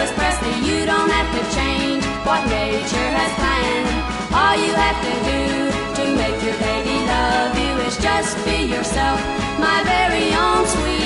Elvis Presley, you don't have to change what nature has planned. All you have to do to make your baby love you is just be yourself, my very own sweet